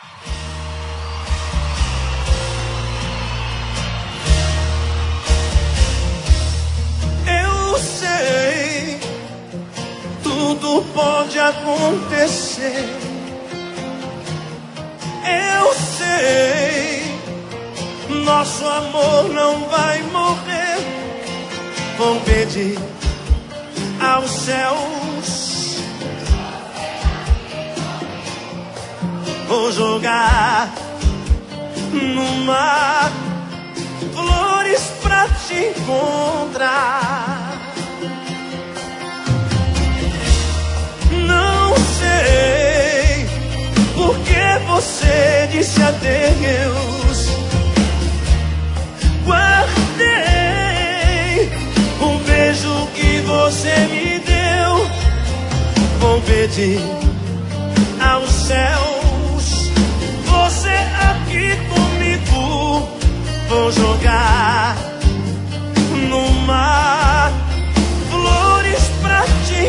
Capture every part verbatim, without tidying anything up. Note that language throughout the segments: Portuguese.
Eu sei, tudo pode acontecer. Eu sei, nosso amor não vai morrer. Vou pedir aos céus, vou jogar no mar flores pra te encontrar. Não sei por que você disse adeus. Guardei o beijo que você me deu. Vou pedir aos céus, você aqui comigo. Vou jogar no mar flores pra te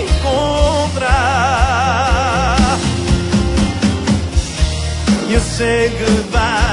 encontrar. You say goodbye.